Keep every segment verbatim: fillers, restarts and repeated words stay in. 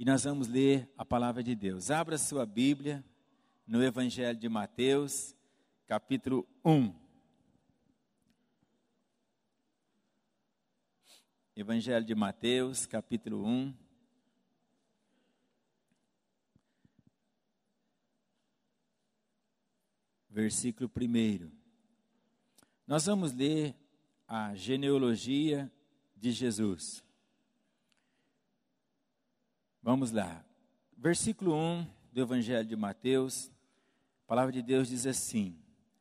e nós vamos ler a palavra de Deus. Abra sua Bíblia no Evangelho de Mateus, capítulo um. Evangelho de Mateus, capítulo um. Versículo primeiro. Nós vamos ler a genealogia de Jesus. Vamos lá. Versículo um do Evangelho de Mateus. A palavra de Deus diz assim: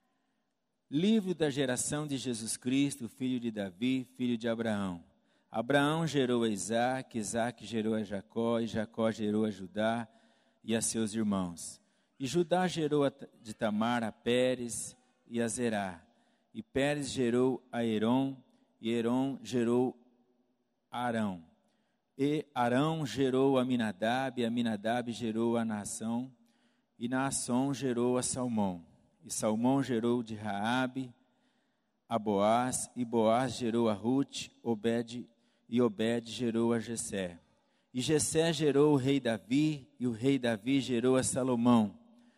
livro da geração de Jesus Cristo, filho de Davi, filho de Abraão. Abraão gerou a Isaque, Isaque gerou a Jacó, e Jacó gerou a Judá e a seus irmãos. E Judá gerou a, de Tamar a Pérez e a Zerá. E Pérez gerou a Herom, e Herom gerou a Arão. E Arão gerou a Aminadab, e Aminadab gerou a Naasson, e Naasson gerou a Salmão. E Salmão gerou de Raabe a Boaz, e Boaz gerou a Ruth, Obed, e Obed gerou a Jessé. E Jessé gerou o rei Davi, e o rei Davi gerou a Salomão.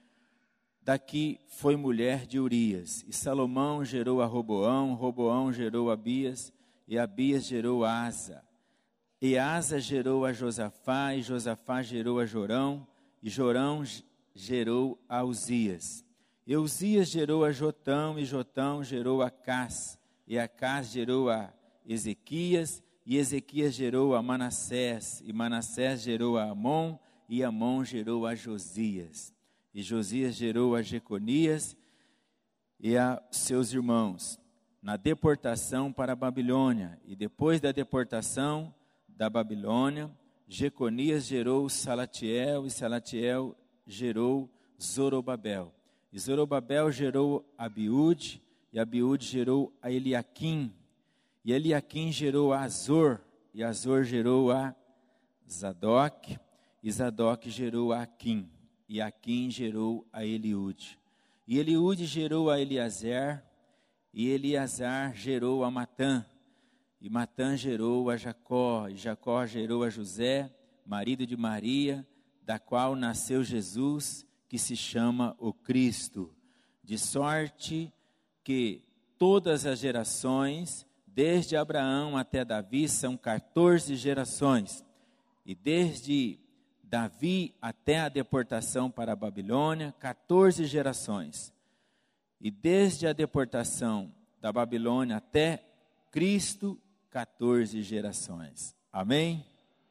Daqui foi mulher de Urias. E Salomão gerou a Roboão, Roboão gerou a Abias, e Abias gerou a Asa. E Asa gerou a Josafá, e Josafá gerou a Jorão, e Jorão gerou a Uzias. E Uzias gerou a Jotão, e Jotão gerou a Acás, e Acás gerou a Ezequias, e Ezequias gerou a Manassés, e Manassés gerou a Amon, e Amon gerou a Josias. E Josias gerou a Jeconias e a seus irmãos, na deportação para a Babilônia. E depois da deportação da Babilônia, Jeconias gerou Salatiel, e Salatiel gerou Zorobabel. E Zorobabel gerou Abiúde, e Abiúde gerou a Eliaquim. E Eliaquim gerou a Azor, e Azor gerou a Zadok, e Zadok gerou a Aquim. E Aquim gerou a Eliúde. E Eliúde gerou a Eliazer, e Eliazar gerou a Matã. E Matã gerou a Jacó, e Jacó gerou a José, marido de Maria, da qual nasceu Jesus, que se chama o Cristo. De sorte que todas as gerações, desde Abraão até Davi, são quatorze gerações. E desde Davi até a deportação para a Babilônia, quatorze gerações. E desde a deportação da Babilônia até Cristo, quatorze gerações. Amém?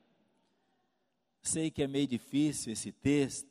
Sei que é meio difícil esse texto,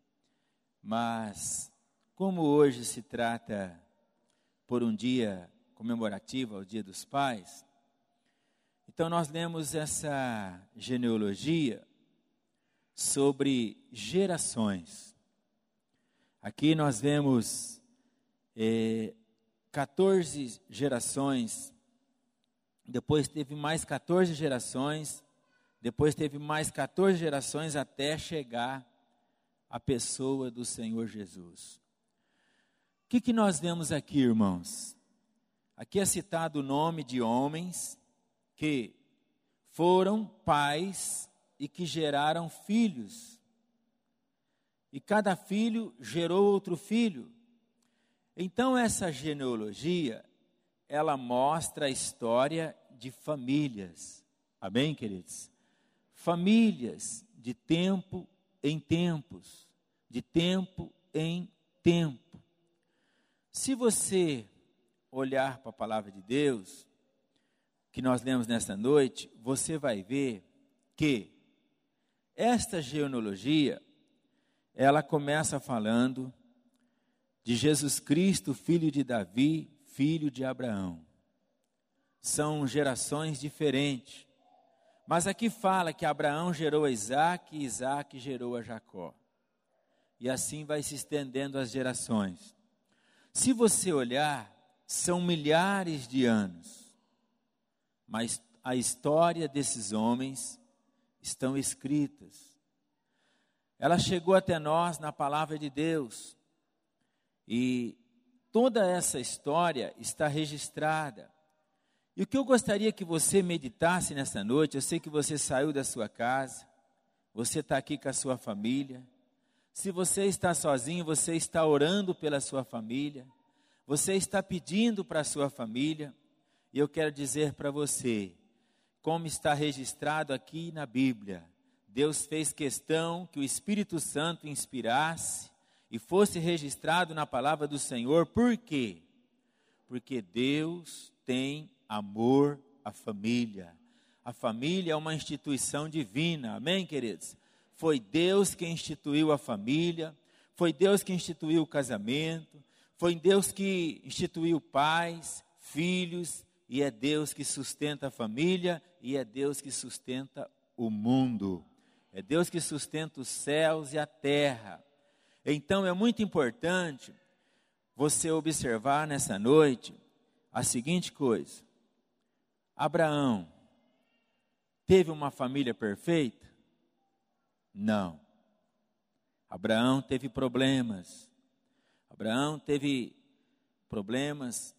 mas como hoje se trata por um dia comemorativo ao Dia dos Pais, então nós lemos essa genealogia sobre gerações. Aqui nós vemos eh, quatorze gerações, depois teve mais quatorze gerações, depois teve mais quatorze gerações até chegar a pessoa do Senhor Jesus. O que, que nós vemos aqui, irmãos? Aqui é citado o nome de homens que foram pais e que geraram filhos. E cada filho gerou outro filho. Então essa genealogia, ela mostra a história de famílias. Amém, queridos? Famílias de tempo em tempos, de tempo em tempo. Se você olhar para a palavra de Deus, que nós lemos nesta noite, você vai ver que esta genealogia, ela começa falando de Jesus Cristo, filho de Davi, filho de Abraão. São gerações diferentes. Mas aqui fala que Abraão gerou a Isaque, e Isaque gerou a Jacó. E assim vai se estendendo as gerações. Se você olhar, são milhares de anos. Mas a história desses homens estão escritas. Ela chegou até nós na palavra de Deus. E toda essa história está registrada. E o que eu gostaria que você meditasse nessa noite, eu sei que você saiu da sua casa, você está aqui com a sua família. Se você está sozinho, você está orando pela sua família. Você está pedindo para a sua família. E eu quero dizer para você, como está registrado aqui na Bíblia, Deus fez questão que o Espírito Santo inspirasse e fosse registrado na palavra do Senhor. Por quê? Porque Deus tem amor à família. A família é uma instituição divina, amém, queridos? Foi Deus que instituiu a família, foi Deus que instituiu o casamento, foi Deus que instituiu pais, filhos, e é Deus que sustenta a família, e é Deus que sustenta o mundo. É Deus que sustenta os céus e a terra. Então é muito importante você observar nessa noite a seguinte coisa. Abraão teve uma família perfeita? Não. Abraão teve problemas. Abraão teve problemas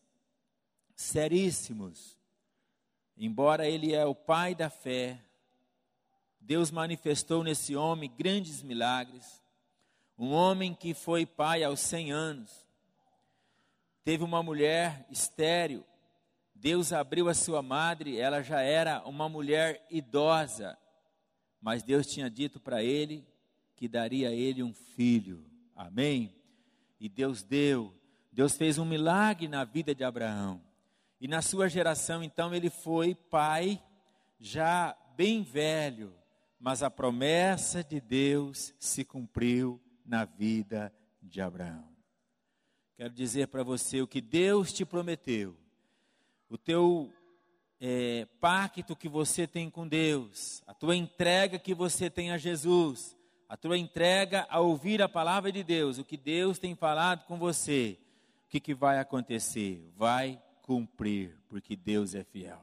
seríssimos. Embora ele é o pai da fé, Deus manifestou nesse homem grandes milagres. Um homem que foi pai aos cem anos. Teve uma mulher estéril. Deus abriu a sua madre, ela já era uma mulher idosa. Mas Deus tinha dito para ele que daria a ele um filho. Amém? E Deus deu. Deus fez um milagre na vida de Abraão. E na sua geração, então, ele foi pai já bem velho. Mas a promessa de Deus se cumpriu na vida de Abraão. Quero dizer para você o que Deus te prometeu. O teu é, pacto que você tem com Deus, a tua entrega que você tem a Jesus, a tua entrega a ouvir a palavra de Deus, o que Deus tem falado com você, o que, que vai acontecer? Vai cumprir, porque Deus é fiel.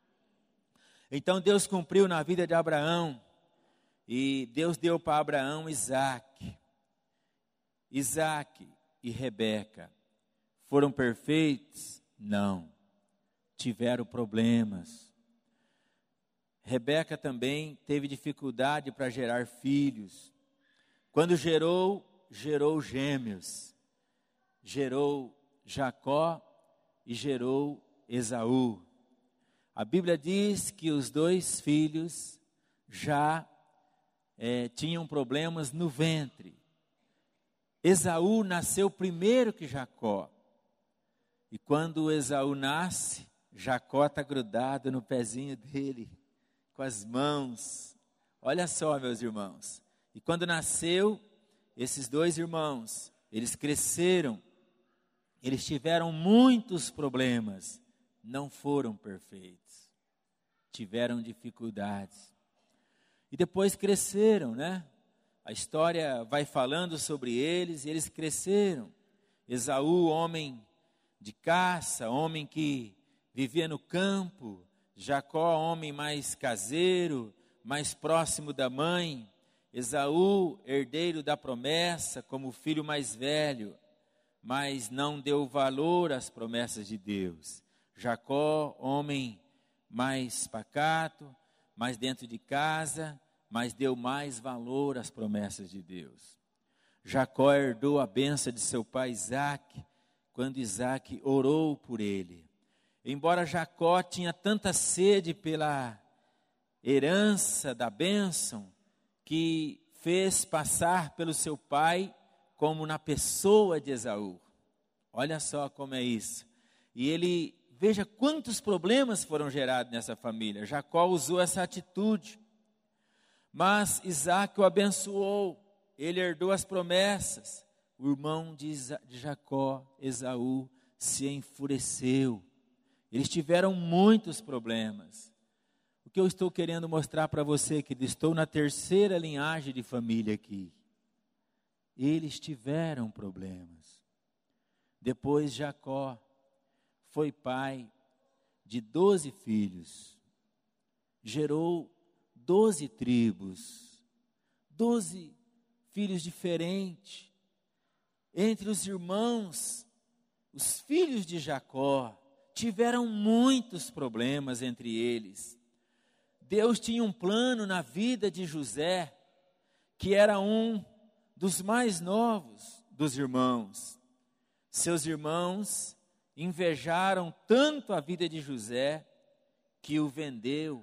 Então Deus cumpriu na vida de Abraão, e Deus deu para Abraão Isaac. Isaac e Rebeca foram perfeitos? Não. Tiveram problemas. Rebeca também teve dificuldade para gerar filhos. Quando gerou, gerou gêmeos. Gerou Jacó e gerou Esaú. A Bíblia diz que os dois filhos já é, tinham problemas no ventre. Esaú nasceu primeiro que Jacó. E quando Esaú nasce, Jacó está grudado no pezinho dele, com as mãos. Olha só, meus irmãos. E quando nasceu, esses dois irmãos, eles cresceram. Eles tiveram muitos problemas. Não foram perfeitos. Tiveram dificuldades. E depois cresceram, né? A história vai falando sobre eles, e eles cresceram. Esaú, homem de caça, homem que vivia no campo. Jacó, homem mais caseiro, mais próximo da mãe. Esaú, herdeiro da promessa, como filho mais velho, mas não deu valor às promessas de Deus. Jacó, homem mais pacato, mais dentro de casa, mas deu mais valor às promessas de Deus. Jacó herdou a bênção de seu pai Isaac, quando Isaac orou por ele. Embora Jacó tinha tanta sede pela herança da bênção, que fez passar pelo seu pai como na pessoa de Esaú. Olha só como é isso. E ele, veja quantos problemas foram gerados nessa família. Jacó usou essa atitude. Mas Isaac o abençoou, ele herdou as promessas. O irmão de, Isa, de Jacó, Esaú, se enfureceu. Eles tiveram muitos problemas. O que eu estou querendo mostrar para você, que estou na terceira linhagem de família aqui. Eles tiveram problemas. Depois Jacó foi pai de doze filhos. Gerou doze tribos, doze filhos diferentes. Entre os irmãos, os filhos de Jacó, tiveram muitos problemas entre eles. Deus tinha um plano na vida de José, que era um dos mais novos dos irmãos. Seus irmãos invejaram tanto a vida de José que o vendeu.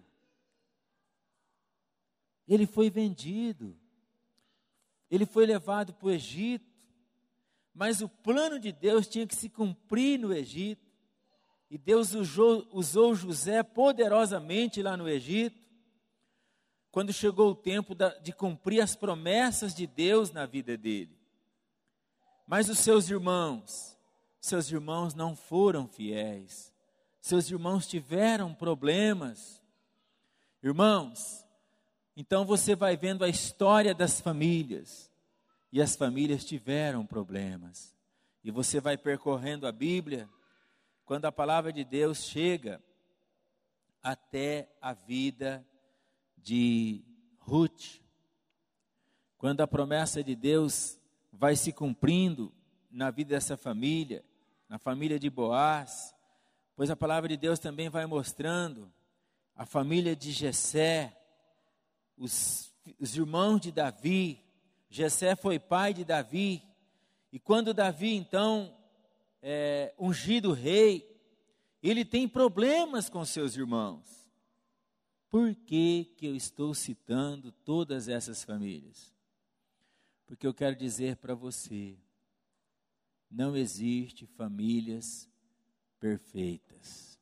Ele foi vendido. Ele foi levado para o Egito. Mas o plano de Deus tinha que se cumprir no Egito. E Deus usou, usou José poderosamente lá no Egito. Quando chegou o tempo da, de cumprir as promessas de Deus na vida dele. Mas os seus irmãos, seus irmãos não foram fiéis. Seus irmãos tiveram problemas. Irmãos, então você vai vendo a história das famílias. E as famílias tiveram problemas. E você vai percorrendo a Bíblia, quando a palavra de Deus chega até a vida de Ruth. Quando a promessa de Deus vai se cumprindo na vida dessa família, na família de Boaz, pois a palavra de Deus também vai mostrando a família de Jessé, os, os irmãos de Davi. Jessé foi pai de Davi, e quando Davi então é ungido rei, ele tem problemas com seus irmãos. Por que que eu estou citando todas essas famílias? Porque eu quero dizer para você, não existe famílias perfeitas.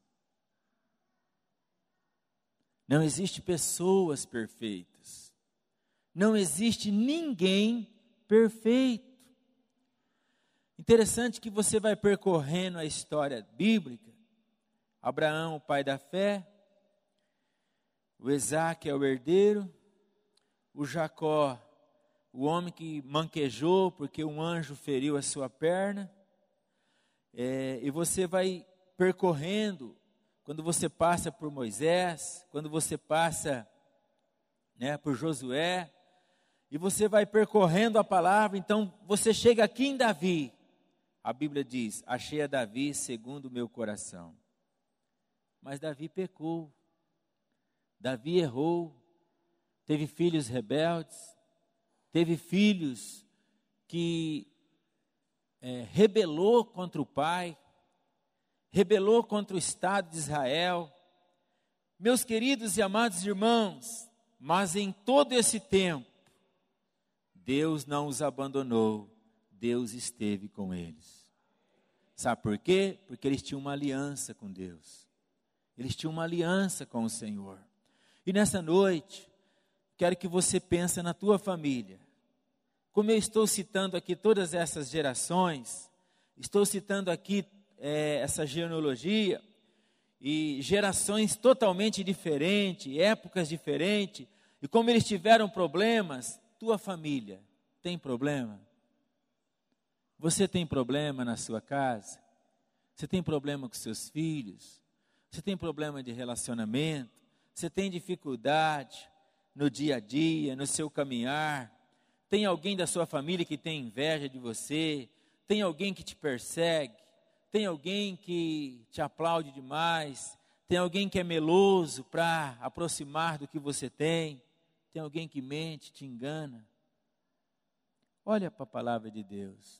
Não existe pessoas perfeitas. Não existe ninguém perfeito. Interessante que você vai percorrendo a história bíblica. Abraão, o pai da fé. O Isaac é o herdeiro. O Jacó, o homem que manquejou porque um anjo feriu a sua perna. É, e você vai percorrendo, quando você passa por Moisés, quando você passa, né, por Josué, e você vai percorrendo a palavra, então você chega aqui em Davi. A Bíblia diz, achei a Davi segundo o meu coração. Mas Davi pecou. Davi errou. Teve filhos rebeldes. Teve filhos que é, rebelou contra o pai. Rebelou contra o Estado de Israel. Meus queridos e amados irmãos, mas em todo esse tempo, Deus não os abandonou, Deus esteve com eles. Sabe por quê? Porque eles tinham uma aliança com Deus. Eles tinham uma aliança com o Senhor. E nessa noite, quero que você pense na tua família. Como eu estou citando aqui todas essas gerações, estou citando aqui é, essa genealogia, e gerações totalmente diferentes, épocas diferentes, e como eles tiveram problemas. Tua família tem problema? Você tem problema na sua casa? Você tem problema com seus filhos? Você tem problema de relacionamento? Você tem dificuldade no dia a dia, no seu caminhar? Tem alguém da sua família que tem inveja de você? Tem alguém que te persegue? Tem alguém que te aplaude demais? Tem alguém que é meloso para aproximar do que você tem? Tem alguém que mente, te engana? Olha para a palavra de Deus.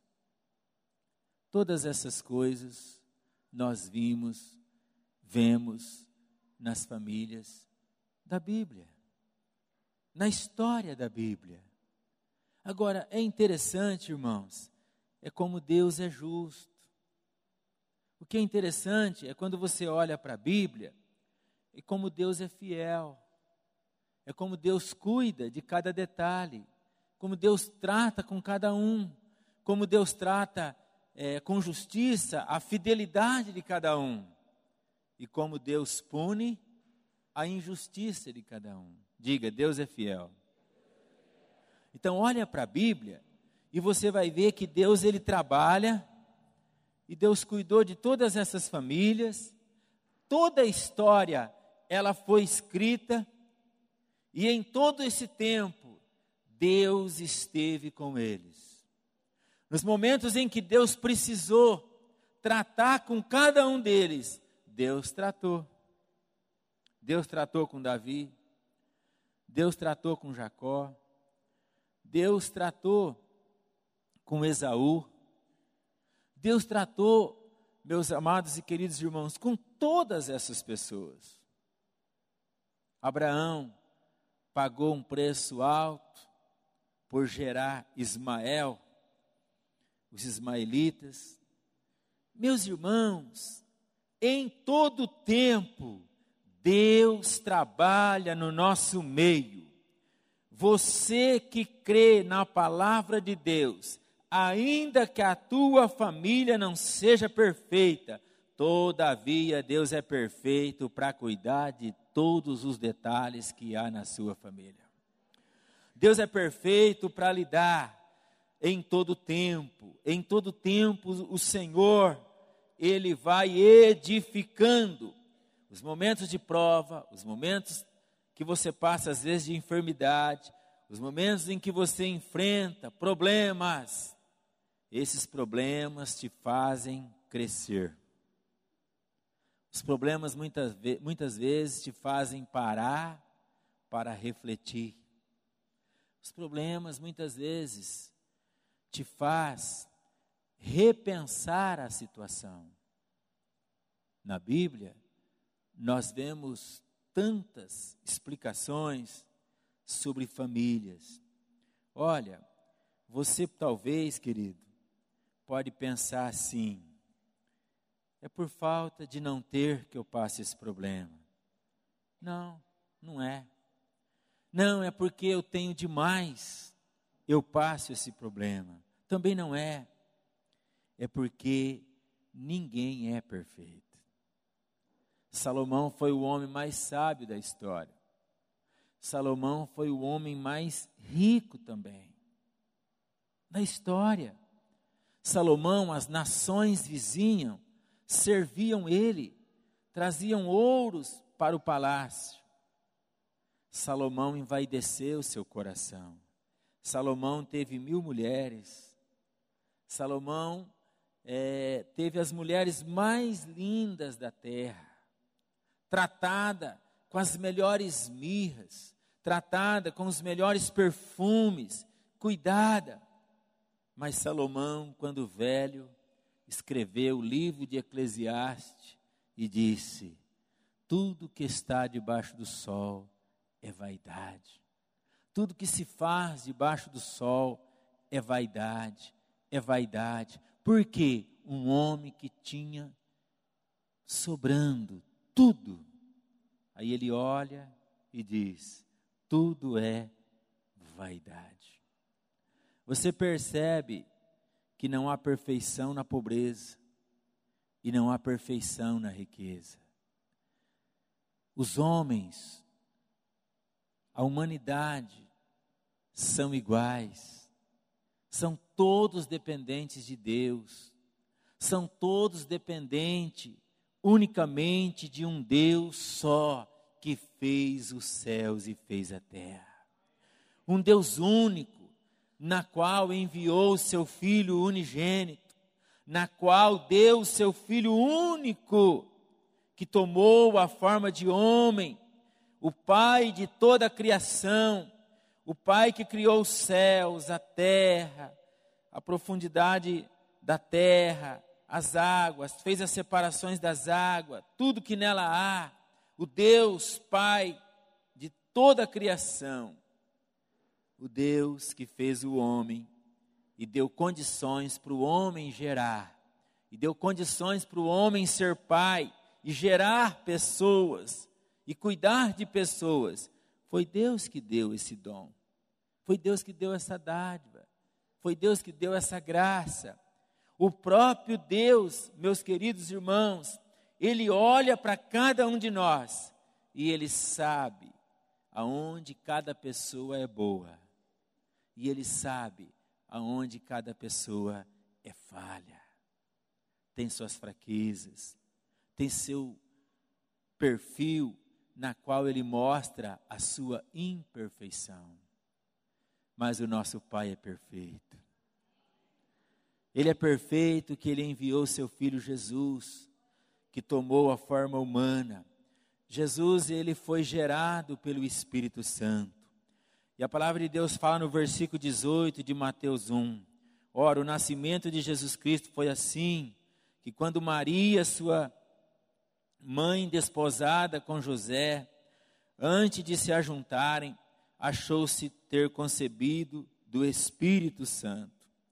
Todas essas coisas nós vimos, vemos nas famílias da Bíblia, na história da Bíblia. Agora, é interessante, irmãos, é como Deus é justo. O que é interessante é quando você olha para a Bíblia e como Deus é fiel. É como Deus cuida de cada detalhe, como Deus trata com cada um, como Deus trata é, com justiça a fidelidade de cada um, e como Deus pune a injustiça de cada um. Diga, Deus é fiel. Então olha para a Bíblia e você vai ver que Deus ele trabalha, e Deus cuidou de todas essas famílias, toda a história ela foi escrita, e em todo esse tempo, Deus esteve com eles. Nos momentos em que Deus precisou tratar com cada um deles, Deus tratou. Deus tratou com Davi, Deus tratou com Jacó, Deus tratou com Esaú, Deus tratou, meus amados e queridos irmãos, com todas essas pessoas. Abraão pagou um preço alto por gerar Ismael, os ismaelitas. Meus irmãos, em todo tempo, Deus trabalha no nosso meio. Você que crê na palavra de Deus, ainda que a tua família não seja perfeita, todavia Deus é perfeito para cuidar de todos os detalhes que há na sua família. Deus é perfeito para lidar em todo tempo. Em todo tempo o Senhor, Ele vai edificando. Os momentos de prova, os momentos que você passa às vezes de enfermidade, os momentos em que você enfrenta problemas, esses problemas te fazem crescer. Os problemas muitas, ve- muitas vezes te fazem parar para refletir. Os problemas muitas vezes te faz repensar a situação. Na Bíblia, nós vemos tantas explicações sobre famílias. Olha, você talvez, querido, pode pensar assim: é por falta de não ter que eu passe esse problema. Não, não é. Não, é porque eu tenho demais, eu passo esse problema. Também não é. É porque ninguém é perfeito. Salomão foi o homem mais sábio da história. Salomão foi o homem mais rico também da história. Salomão, as nações vizinhas serviam ele, traziam ouros para o palácio. Salomão envaideceu seu coração. Salomão teve mil mulheres. Salomão é, teve as mulheres mais lindas da terra, tratada com as melhores mirras, tratada com os melhores perfumes, cuidada. Mas Salomão, quando velho, escreveu o livro de Eclesiastes e disse: tudo que está debaixo do sol é vaidade. Tudo que se faz debaixo do sol é vaidade, é vaidade. Porque um homem que tinha sobrando tudo, aí ele olha e diz: tudo é vaidade. Você percebe que não há perfeição na pobreza e não há perfeição na riqueza. Os homens, a humanidade, são iguais, são todos dependentes de Deus, são todos dependentes unicamente de um Deus só, que fez os céus e fez a terra. Um Deus único, na qual enviou o seu Filho unigênito, na qual deu o seu Filho único, que tomou a forma de homem, o Pai de toda a criação, o Pai que criou os céus, a terra, a profundidade da terra, as águas, fez as separações das águas, tudo que nela há, o Deus Pai de toda a criação, o Deus que fez o homem e deu condições para o homem gerar, e deu condições para o homem ser pai e gerar pessoas e cuidar de pessoas. Foi Deus que deu esse dom, foi Deus que deu essa dádiva, foi Deus que deu essa graça. O próprio Deus, meus queridos irmãos, Ele olha para cada um de nós e Ele sabe aonde cada pessoa é boa. E Ele sabe aonde cada pessoa é falha. Tem suas fraquezas, tem seu perfil na qual Ele mostra a sua imperfeição. Mas o nosso Pai é perfeito. Ele é perfeito que Ele enviou seu Filho Jesus, que tomou a forma humana. Jesus, Ele foi gerado pelo Espírito Santo. E a palavra de Deus fala no versículo dezoito de Mateus um. Ora, o nascimento de Jesus Cristo foi assim, que quando Maria, sua mãe desposada com José, antes de se ajuntarem, achou-se ter concebido do Espírito Santo.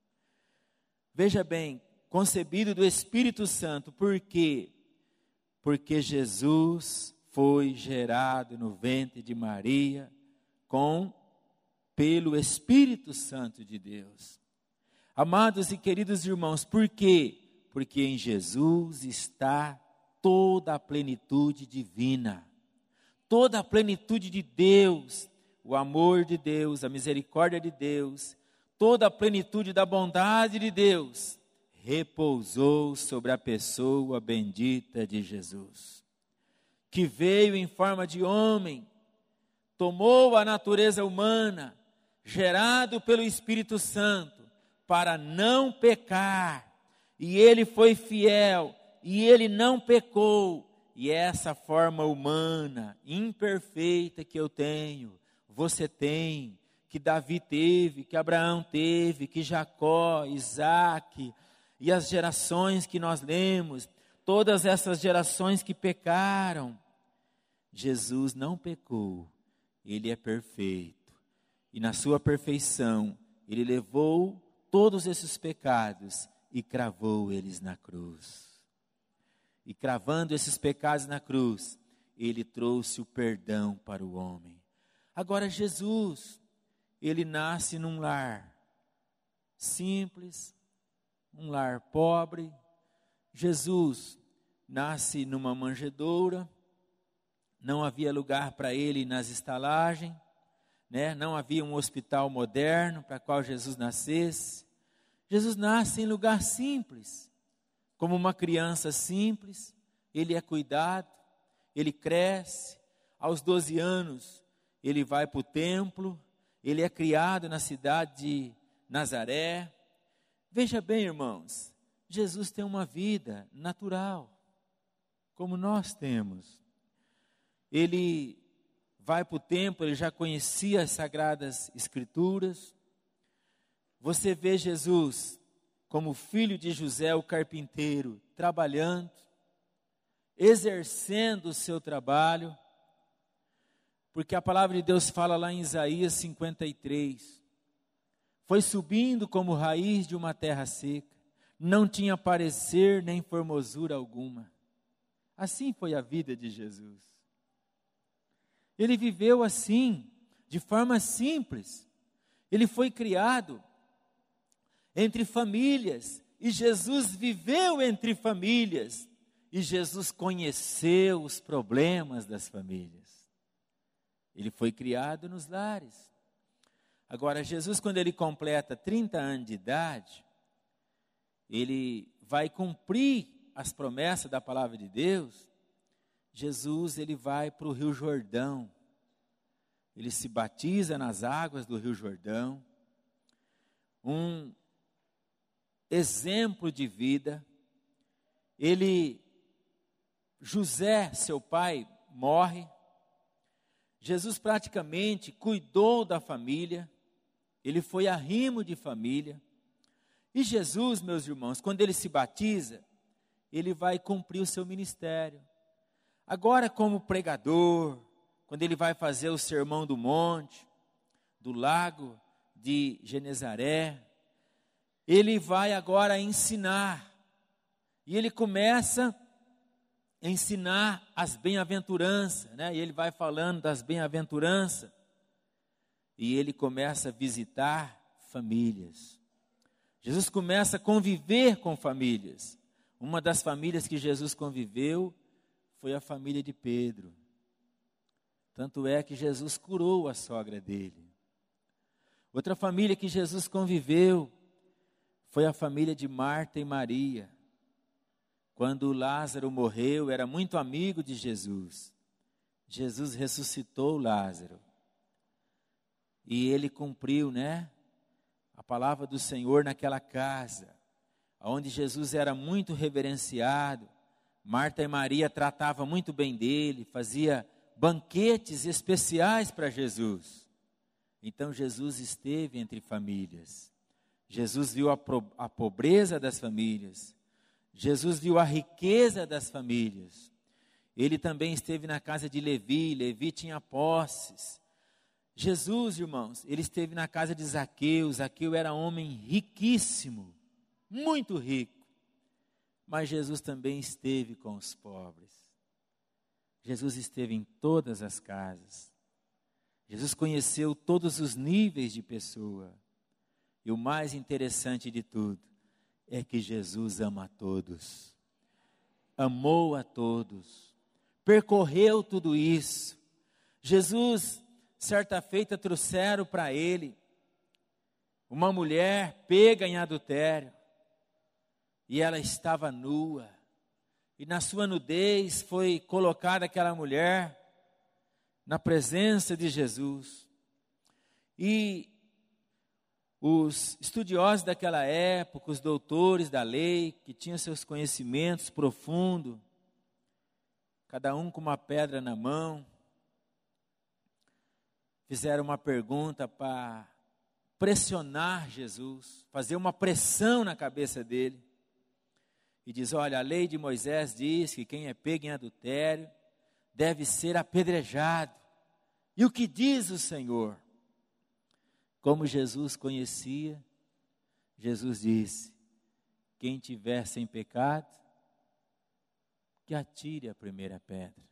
Veja bem, concebido do Espírito Santo, por quê? Porque Jesus foi gerado no ventre de Maria com, pelo Espírito Santo de Deus. Amados e queridos irmãos, por quê? Porque em Jesus está toda a plenitude divina, toda a plenitude de Deus, o amor de Deus, a misericórdia de Deus, toda a plenitude da bondade de Deus, repousou sobre a pessoa bendita de Jesus, que veio em forma de homem, tomou a natureza humana, gerado pelo Espírito Santo, para não pecar, e ele foi fiel, e ele não pecou, e essa forma humana, imperfeita que eu tenho, você tem, que Davi teve, que Abraão teve, que Jacó, Isaac, e as gerações que nós lemos, todas essas gerações que pecaram, Jesus não pecou, ele é perfeito, e na sua perfeição, ele levou todos esses pecados e cravou eles na cruz. E cravando esses pecados na cruz, ele trouxe o perdão para o homem. Agora Jesus, ele nasce num lar simples, um lar pobre. Jesus nasce numa manjedoura, não havia lugar para ele nas estalagens, né? Não havia um hospital moderno para qual Jesus nascesse. Jesus nasce em lugar simples, como uma criança simples, ele é cuidado, ele cresce, aos doze anos ele vai para o templo, ele é criado na cidade de Nazaré. Veja bem, irmãos, Jesus tem uma vida natural, como nós temos. Ele vai para o templo, ele já conhecia as Sagradas Escrituras. Você vê Jesus como filho de José, o carpinteiro, trabalhando, exercendo o seu trabalho, porque a palavra de Deus fala lá em Isaías cinquenta e três, foi subindo como raiz de uma terra seca, não tinha parecer nem formosura alguma. Assim foi a vida de Jesus. Ele viveu assim, de forma simples. Ele foi criado entre famílias, e Jesus viveu entre famílias, e Jesus conheceu os problemas das famílias. Ele foi criado nos lares. Agora, Jesus, quando ele completa trinta anos de idade, ele vai cumprir as promessas da palavra de Deus. Jesus, ele vai para o Rio Jordão, ele se batiza nas águas do Rio Jordão, um exemplo de vida. Ele, José, seu pai, morre. Jesus praticamente cuidou da família, ele foi arrimo de família. E Jesus, meus irmãos, quando ele se batiza, ele vai cumprir o seu ministério. Agora, como pregador, quando ele vai fazer o sermão do monte, do lago de Genezaré, ele vai agora ensinar, e ele começa a ensinar as bem-aventuranças, né? E ele vai falando das bem-aventuranças, e ele começa a visitar famílias. Jesus começa a conviver com famílias. Uma das famílias que Jesus conviveu foi a família de Pedro. Tanto é que Jesus curou a sogra dele. Outra família que Jesus conviveu foi a família de Marta e Maria. Quando Lázaro morreu, era muito amigo de Jesus. Jesus ressuscitou Lázaro. E ele cumpriu, né, a palavra do Senhor naquela casa, onde Jesus era muito reverenciado. Marta e Maria tratavam muito bem dele, fazia banquetes especiais para Jesus. Então Jesus esteve entre famílias. Jesus viu a, pro, a pobreza das famílias. Jesus viu a riqueza das famílias. Ele também esteve na casa de Levi. Levi tinha posses. Jesus, irmãos, ele esteve na casa de Zaqueu. Zaqueu era homem riquíssimo, muito rico. Mas Jesus também esteve com os pobres. Jesus esteve em todas as casas. Jesus conheceu todos os níveis de pessoa. E o mais interessante de tudo é que Jesus ama a todos. Amou a todos. Percorreu tudo isso. Jesus, certa feita, trouxeram para ele uma mulher pega em adultério. E ela estava nua. E na sua nudez foi colocada aquela mulher na presença de Jesus. E os estudiosos daquela época, os doutores da lei, que tinham seus conhecimentos profundos, cada um com uma pedra na mão, fizeram uma pergunta para pressionar Jesus, fazer uma pressão na cabeça dele. E diz, olha, a lei de Moisés diz que quem é pego em adultério deve ser apedrejado. E o que diz o Senhor? Como Jesus conhecia, Jesus disse, quem tiver sem pecado, que atire a primeira pedra.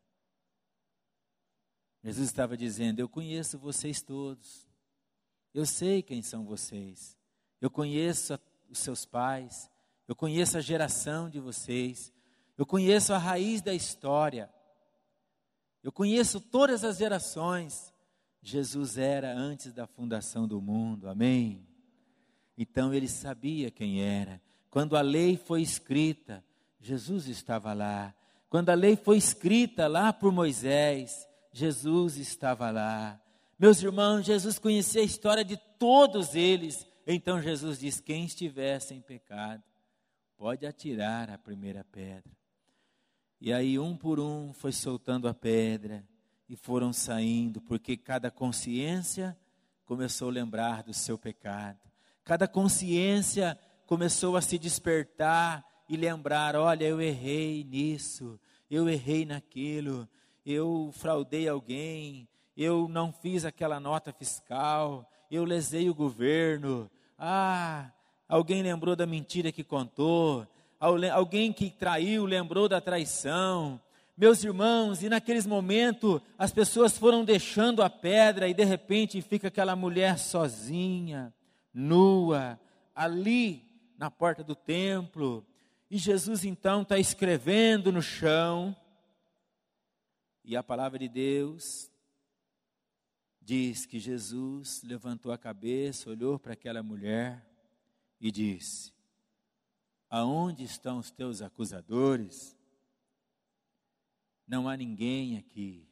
Jesus estava dizendo, eu conheço vocês todos. Eu sei quem são vocês. Eu conheço a, os seus pais. Eu conheço a geração de vocês, eu conheço a raiz da história, eu conheço todas as gerações. Jesus era antes da fundação do mundo, amém? Então ele sabia quem era. Quando a lei foi escrita, Jesus estava lá. Quando a lei foi escrita lá por Moisés, Jesus estava lá. Meus irmãos, Jesus conhecia a história de todos eles. Então Jesus diz, quem estiver sem pecado, pode atirar a primeira pedra. E aí um por um foi soltando a pedra e foram saindo, porque cada consciência começou a lembrar do seu pecado. Cada consciência começou a se despertar e lembrar, olha, eu errei nisso, eu errei naquilo, eu fraudei alguém, eu não fiz aquela nota fiscal, eu lesei o governo, ah... Alguém lembrou da mentira que contou, alguém que traiu lembrou da traição. Meus irmãos, e naqueles momentos as pessoas foram deixando a pedra e de repente fica aquela mulher sozinha, nua, ali na porta do templo. E Jesus então está escrevendo no chão. E a palavra de Deus diz que Jesus levantou a cabeça, olhou para aquela mulher e disse, aonde estão os teus acusadores? Não há ninguém aqui.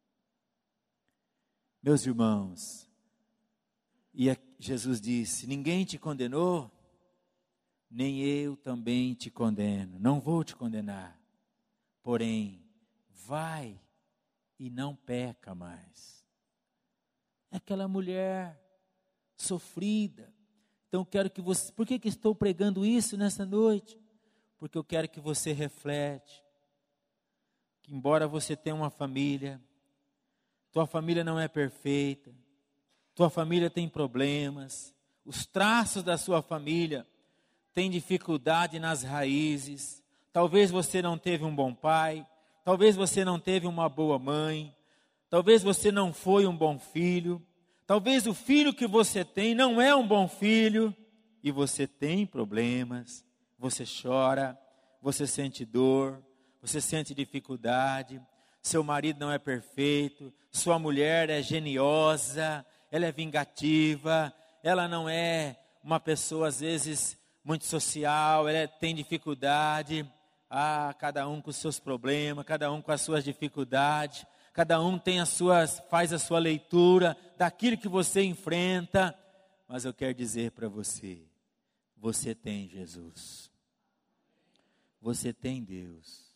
Meus irmãos, e Jesus disse, ninguém te condenou? Nem eu também te condeno, não vou te condenar. Porém, vai e não peca mais. Aquela mulher sofrida. Então eu quero que você, por que que estou pregando isso nessa noite? Porque eu quero que você reflete, que embora você tenha uma família, tua família não é perfeita, tua família tem problemas, os traços da sua família têm dificuldade nas raízes, talvez você não teve um bom pai, talvez você não teve uma boa mãe, talvez você não foi um bom filho, talvez o filho que você tem não é um bom filho, e você tem problemas, você chora, você sente dor, você sente dificuldade, seu marido não é perfeito, sua mulher é geniosa, ela é vingativa, ela não é uma pessoa às vezes muito social, ela tem dificuldade, ah, cada um com os seus problemas, cada um com as suas dificuldades, cada um tem as suas, faz a sua leitura daquilo que você enfrenta, mas eu quero dizer para você, você tem Jesus, você tem Deus,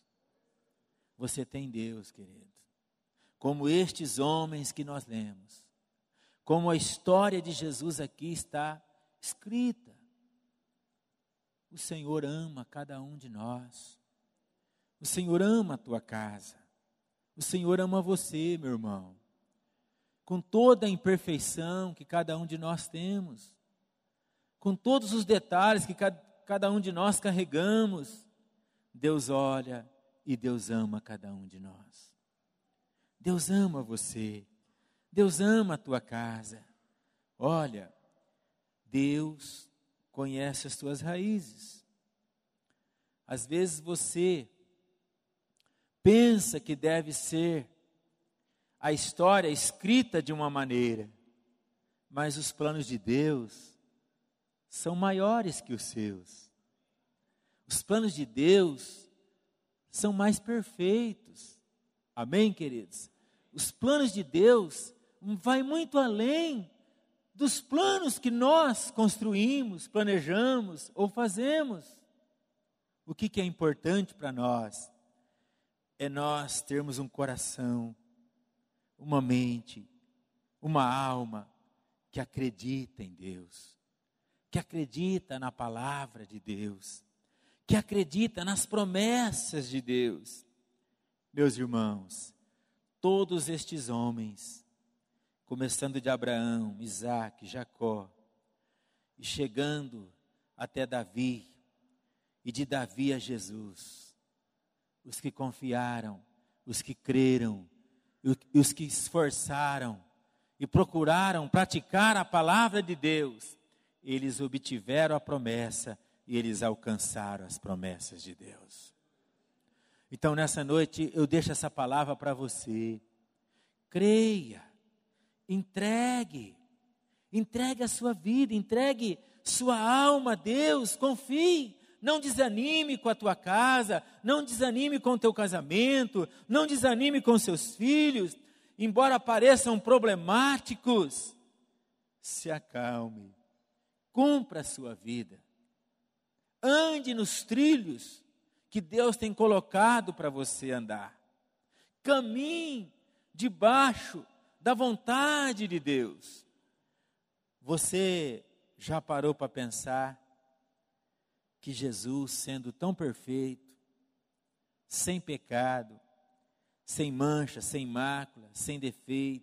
você tem Deus, querido, como estes homens que nós lemos, como a história de Jesus aqui está escrita. O Senhor ama cada um de nós. O Senhor ama a tua casa. O Senhor ama você, meu irmão. Com toda a imperfeição que cada um de nós temos. Com todos os detalhes que cada um de nós carregamos. Deus olha e Deus ama cada um de nós. Deus ama você. Deus ama a tua casa. Olha, Deus conhece as tuas raízes. Às vezes você pensa que deve ser a história escrita de uma maneira, mas os planos de Deus são maiores que os seus. Os planos de Deus são mais perfeitos. Amém, queridos? Os planos de Deus vão muito além dos planos que nós construímos, planejamos ou fazemos. O que, que é importante para nós? É nós termos um coração, uma mente, uma alma que acredita em Deus, que acredita na palavra de Deus, que acredita nas promessas de Deus. Meus irmãos, todos estes homens, começando de Abraão, Isaque, Jacó, e chegando até Davi, e de Davi a Jesus, os que confiaram, os que creram, e os que esforçaram, e procuraram praticar a palavra de Deus, eles obtiveram a promessa, e eles alcançaram as promessas de Deus. Então nessa noite eu deixo essa palavra para você, creia, entregue, entregue a sua vida, entregue sua alma a Deus, confie, não desanime com a tua casa, não desanime com o teu casamento, não desanime com seus filhos, embora pareçam problemáticos, se acalme, cumpra a sua vida, ande nos trilhos que Deus tem colocado para você andar, caminhe debaixo da vontade de Deus. Você já parou para pensar que Jesus, sendo tão perfeito, sem pecado, sem mancha, sem mácula, sem defeito,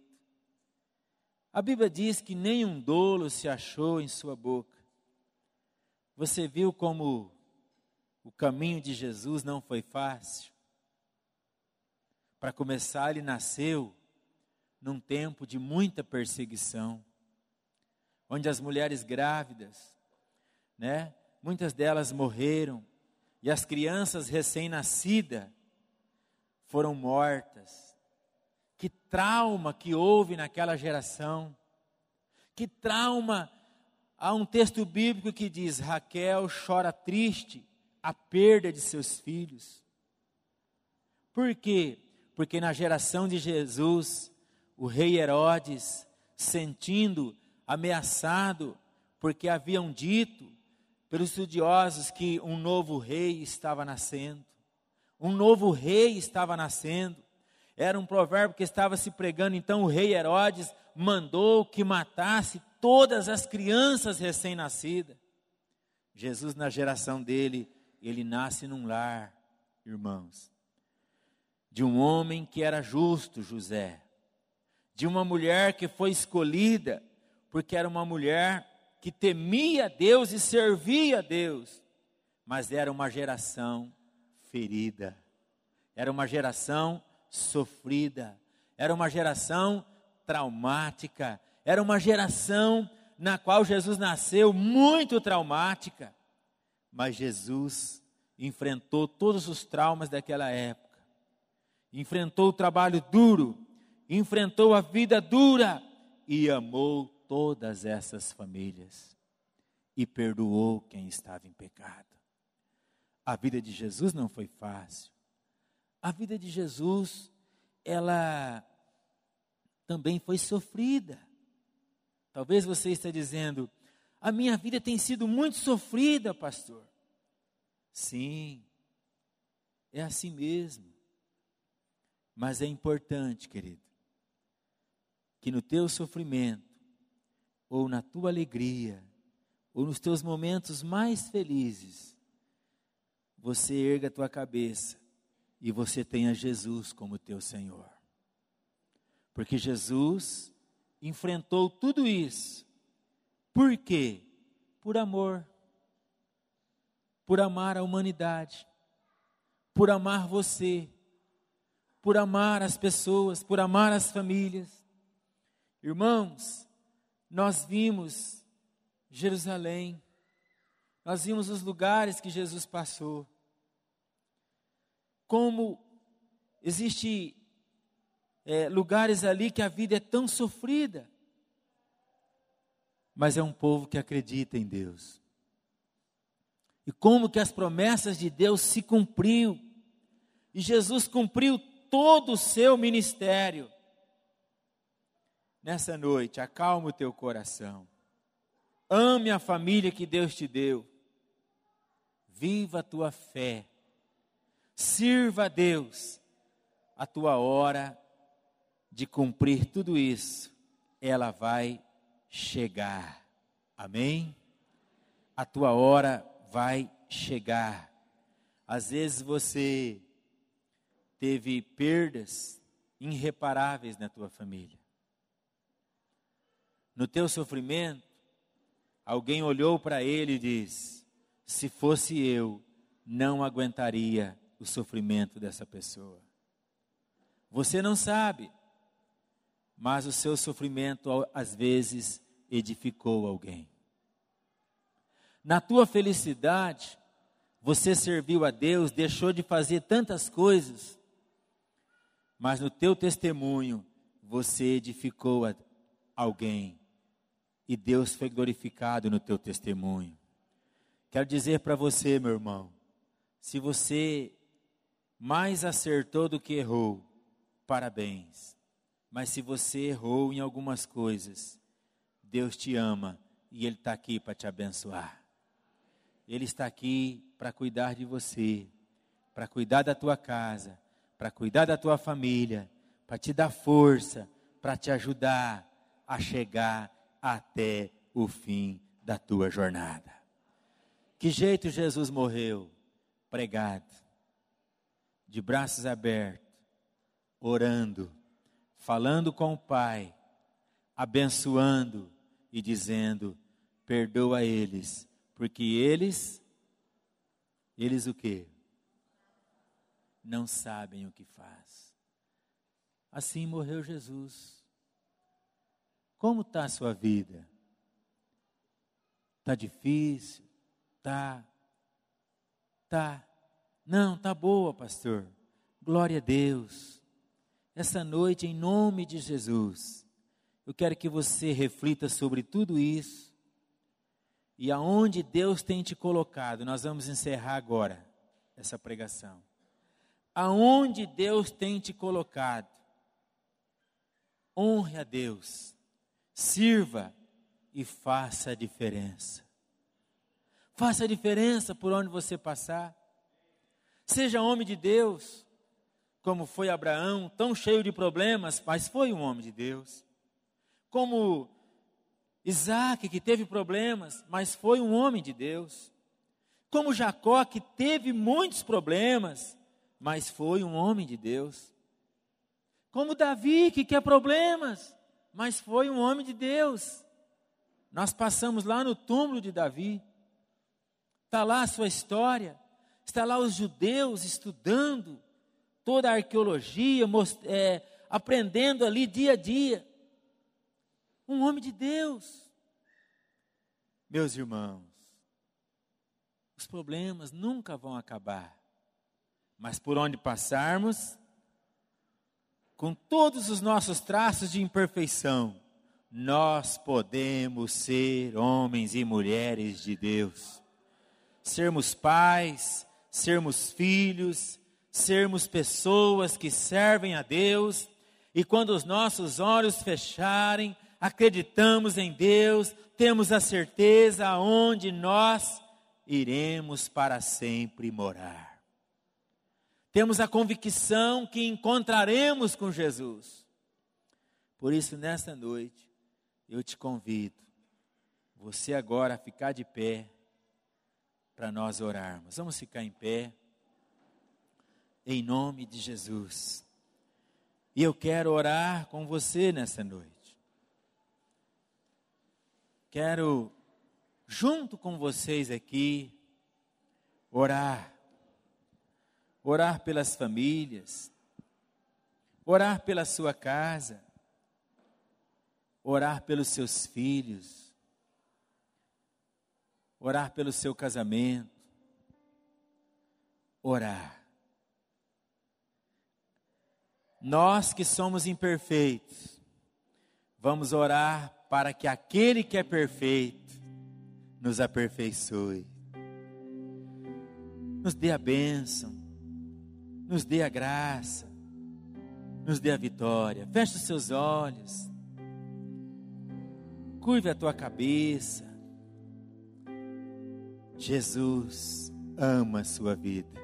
a Bíblia diz que nenhum dolo se achou em sua boca. Você viu como o caminho de Jesus não foi fácil? Para começar, ele nasceu num tempo de muita perseguição, onde as mulheres grávidas, né, muitas delas morreram, e as crianças recém-nascidas foram mortas. Que trauma que houve naquela geração, que trauma. Há um texto bíblico que diz, Raquel chora triste a perda de seus filhos. Por quê? Porque na geração de Jesus, o rei Herodes, sentindo ameaçado, porque haviam dito pelos estudiosos que um novo rei estava nascendo. Um novo rei estava nascendo. Era um provérbio que estava se pregando, então o rei Herodes mandou que matasse todas as crianças recém-nascidas. Jesus, na geração dele, ele nasce num lar, irmãos, de um homem que era justo, José, de uma mulher que foi escolhida, porque era uma mulher que temia Deus e servia a Deus, mas era uma geração ferida, era uma geração sofrida, era uma geração traumática, era uma geração na qual Jesus nasceu muito traumática, mas Jesus enfrentou todos os traumas daquela época, enfrentou o trabalho duro, enfrentou a vida dura e amou todas essas famílias e perdoou quem estava em pecado. A vida de Jesus não foi fácil. A vida de Jesus, ela também foi sofrida. Talvez você esteja dizendo, a minha vida tem sido muito sofrida, pastor. Sim, é assim mesmo. Mas é importante, querido, que no teu sofrimento, ou na tua alegria, ou nos teus momentos mais felizes, você erga a tua cabeça e você tenha Jesus como teu Senhor. Porque Jesus enfrentou tudo isso. Por quê? Por amor. Por amar a humanidade. Por amar você. Por amar as pessoas, por amar as famílias. Irmãos, nós vimos Jerusalém, nós vimos os lugares que Jesus passou. Como existe é, lugares ali que a vida é tão sofrida, mas é um povo que acredita em Deus. E como que as promessas de Deus se cumpriu, e Jesus cumpriu todo o seu ministério. Nessa noite, acalma o teu coração. Ame a família que Deus te deu. Viva a tua fé. Sirva a Deus. A tua hora de cumprir tudo isso, ela vai chegar. Amém? A tua hora vai chegar. Às vezes você teve perdas irreparáveis na tua família. No teu sofrimento, alguém olhou para ele e disse: se fosse eu, não aguentaria o sofrimento dessa pessoa. Você não sabe, mas o seu sofrimento às vezes edificou alguém. Na tua felicidade, você serviu a Deus, deixou de fazer tantas coisas, mas no teu testemunho, você edificou a alguém. E Deus foi glorificado no teu testemunho. Quero dizer para você, meu irmão, se você mais acertou do que errou, parabéns. Mas se você errou em algumas coisas, Deus te ama e Ele está aqui para te abençoar. Ele está aqui para cuidar de você, para cuidar da tua casa, para cuidar da tua família, para te dar força, para te ajudar a chegar até o fim da tua jornada. Que jeito Jesus morreu? Pregado, de braços abertos, orando, falando com o Pai, abençoando e dizendo: perdoa eles, porque eles, eles o quê? Não sabem o que faz. Assim morreu Jesus. Como está a sua vida? Está difícil? Tá. Tá. Não, tá boa, pastor. Glória a Deus. Essa noite, em nome de Jesus, eu quero que você reflita sobre tudo isso. E aonde Deus tem te colocado, nós vamos encerrar agora essa pregação. Aonde Deus tem te colocado, honre a Deus. Sirva e faça a diferença. Faça a diferença por onde você passar. Seja homem de Deus, como foi Abraão, tão cheio de problemas, mas foi um homem de Deus. Como Isaac, que teve problemas, mas foi um homem de Deus. Como Jacó, que teve muitos problemas, mas foi um homem de Deus. Como Davi, que quer problemas, mas foi um homem de Deus. Nós passamos lá no túmulo de Davi. Está lá a sua história. Está lá os judeus estudando toda a arqueologia, most, é, aprendendo ali dia a dia. Um homem de Deus. Meus irmãos, os problemas nunca vão acabar. Mas por onde passarmos, com todos os nossos traços de imperfeição, nós podemos ser homens e mulheres de Deus. Sermos pais, sermos filhos, sermos pessoas que servem a Deus. E quando os nossos olhos fecharem, acreditamos em Deus, temos a certeza aonde nós iremos para sempre morar. Temos a convicção que encontraremos com Jesus. Por isso, nesta noite, eu te convido você agora ficar de pé para nós orarmos. Vamos ficar em pé, em nome de Jesus. E eu quero orar com você nessa noite. Quero, junto com vocês aqui, orar. Orar pelas famílias. Orar pela sua casa. Orar pelos seus filhos. Orar pelo seu casamento. Orar. Nós que somos imperfeitos, vamos orar para que aquele que é perfeito nos aperfeiçoe. Nos dê a bênção, nos dê a graça, nos dê a vitória. Feche os seus olhos, curve a tua cabeça. Jesus ama a sua vida.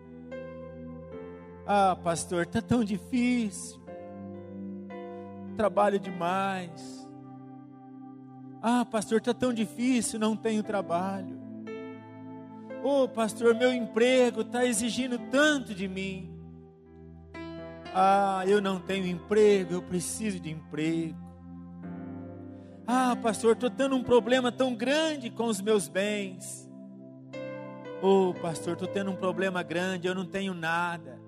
Ah, pastor, está tão difícil, trabalho demais. Ah, pastor, está tão difícil, não tenho trabalho. Oh, pastor, meu emprego está exigindo tanto de mim. Ah, eu não tenho emprego, eu preciso de emprego. Ah, pastor, estou tendo um problema tão grande com os meus bens. Oh, pastor, estou tendo um problema grande, eu não tenho nada.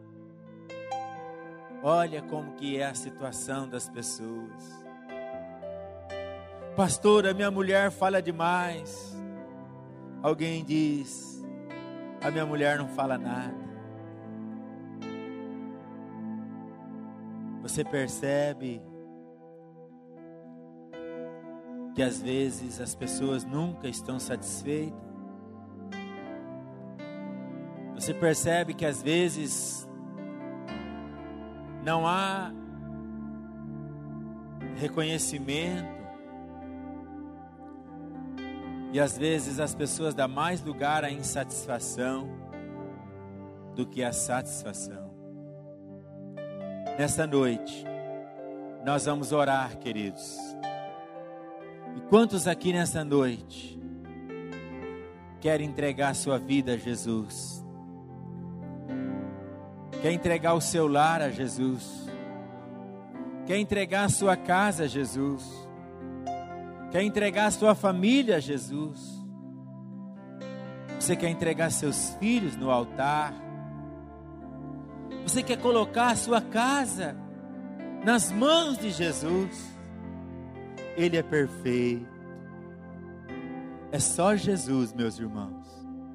Olha como que é a situação das pessoas. Pastor, a minha mulher fala demais. Alguém diz, a minha mulher não fala nada. Você percebe que às vezes as pessoas nunca estão satisfeitas? Você percebe que às vezes não há reconhecimento? E às vezes as pessoas dão mais lugar à insatisfação do que à satisfação. Nesta noite, nós vamos orar, queridos. E quantos aqui nessa noite querem entregar sua vida a Jesus? Quer entregar o seu lar a Jesus? Quer entregar a sua casa a Jesus? Quer entregar a sua família a Jesus? Você quer entregar seus filhos no altar? Você quer colocar a sua casa nas mãos de Jesus? Ele é perfeito. É só Jesus, meus irmãos.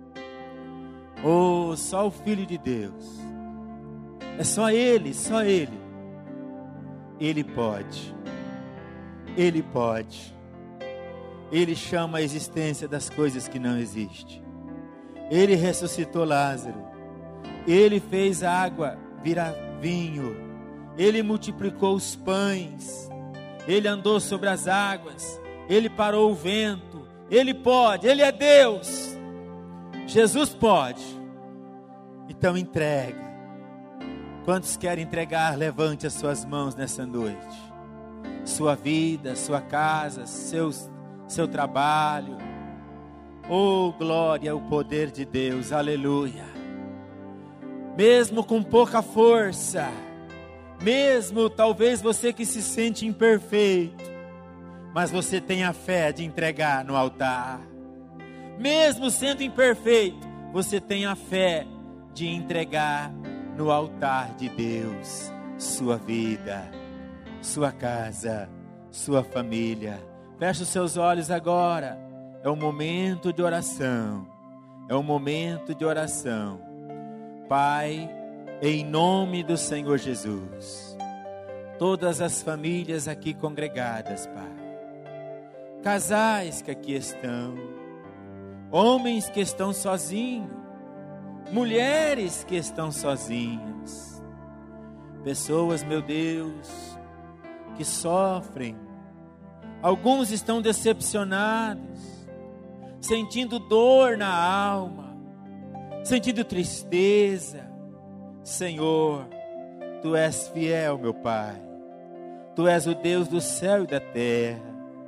Oh, só o Filho de Deus. É só Ele, só Ele. Ele pode. Ele pode. Ele chama a existência das coisas que não existem. Ele ressuscitou Lázaro. Ele fez a água virar vinho. Ele multiplicou os pães. Ele andou sobre as águas. Ele parou o vento. Ele pode, Ele é Deus. Jesus pode. Então entrega. Quantos querem entregar? Levante as suas mãos nessa noite. Sua vida, sua casa, seus, seu trabalho. Oh, glória ao poder de Deus, aleluia. Mesmo com pouca força, mesmo talvez você que se sente imperfeito, mas você tem a fé de entregar no altar. Mesmo sendo imperfeito, você tem a fé de entregar no altar de Deus, sua vida, sua casa, sua família. Feche os seus olhos agora. É um momento de oração. É um momento de oração. Pai, em nome do Senhor Jesus, todas as famílias aqui congregadas, Pai, casais que aqui estão, homens que estão sozinhos, mulheres que estão sozinhas, pessoas, meu Deus, que sofrem. Alguns estão decepcionados, sentindo dor na alma, sentindo tristeza. Senhor, Tu és fiel, meu Pai. Tu és o Deus do céu e da terra.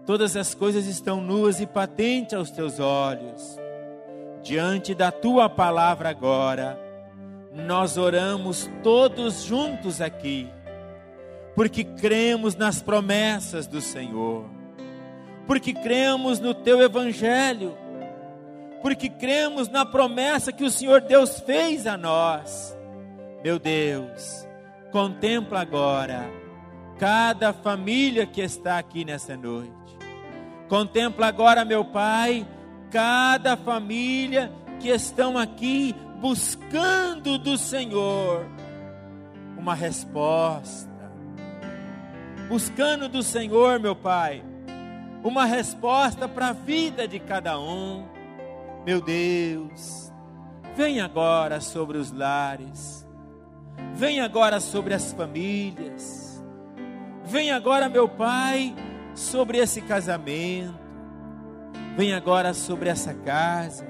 Todas as coisas estão nuas e patentes aos teus olhos. Diante da tua palavra agora, nós oramos todos juntos aqui, porque cremos nas promessas do Senhor, porque cremos no teu evangelho, porque cremos na promessa que o Senhor Deus fez a nós. Meu Deus, contempla agora cada família que está aqui nessa noite. Contempla agora, meu Pai, cada família que estão aqui buscando do Senhor uma resposta. Buscando do Senhor, meu Pai, uma resposta para a vida de cada um. Meu Deus, vem agora sobre os lares. Vem agora sobre as famílias. Vem agora, meu Pai, sobre esse casamento. Vem agora sobre essa casa.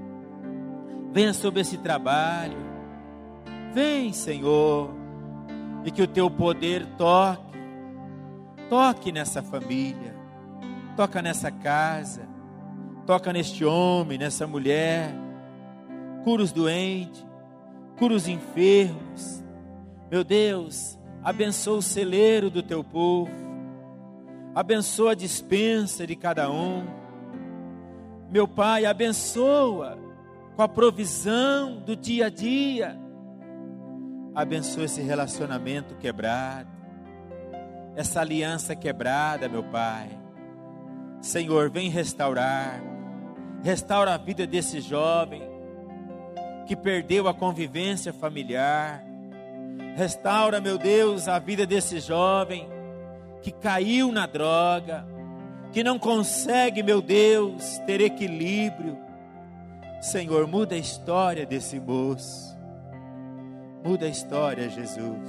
Venha sobre esse trabalho. Vem, Senhor, e que o teu poder toque. Toque nessa família. Toca nessa casa. Toca neste homem, nessa mulher. Cura os doentes. Cura os enfermos. Meu Deus, abençoa o celeiro do teu povo. Abençoa a despensa de cada um. Meu Pai, abençoa com a provisão do dia a dia. Abençoa esse relacionamento quebrado, essa aliança quebrada, meu Pai. Senhor, vem restaurar. Restaura a vida desse jovem que perdeu a convivência familiar. Restaura, meu Deus, a vida desse jovem que caiu na droga, que não consegue, meu Deus, ter equilíbrio. Senhor, muda a história desse moço. Muda a história, Jesus.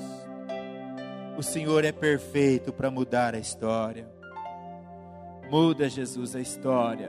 O Senhor é perfeito para mudar a história. Muda, Jesus, a história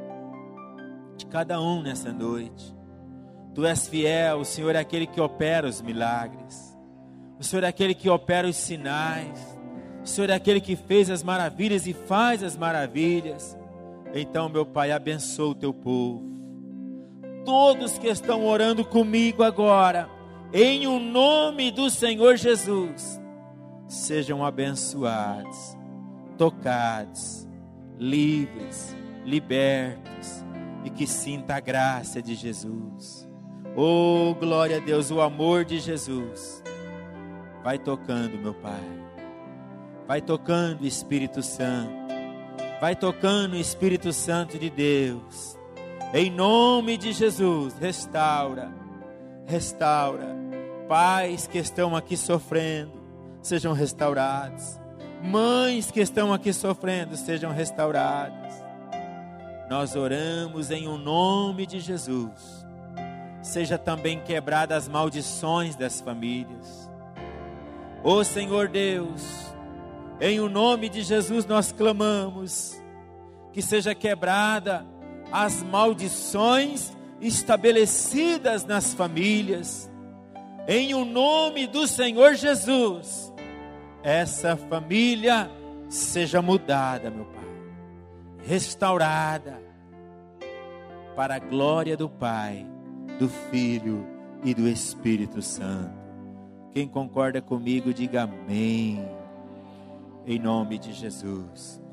de cada um nessa noite. Tu és fiel, o Senhor é aquele que opera os milagres. O Senhor é aquele que opera os sinais. O Senhor é aquele que fez as maravilhas e faz as maravilhas. Então, meu Pai, abençoa o teu povo. Todos que estão orando comigo agora, em o nome do Senhor Jesus, sejam abençoados, tocados, livres, libertos, e que sinta a graça de Jesus. Oh, glória a Deus, o amor de Jesus. Vai tocando, meu Pai. Vai tocando, Espírito Santo. Vai tocando, Espírito Santo de Deus. Em nome de Jesus, restaura. Restaura. Pais que estão aqui sofrendo, sejam restaurados. Mães que estão aqui sofrendo, sejam restauradas. Nós oramos em o nome de Jesus. Seja também quebradas as maldições das famílias. Ó Senhor Deus, em o nome de Jesus nós clamamos que seja quebrada as maldições estabelecidas nas famílias. Em o nome do Senhor Jesus, essa família seja mudada, meu Pai, restaurada para a glória do Pai, do Filho e do Espírito Santo. Quem concorda comigo, diga amém. Em nome de Jesus.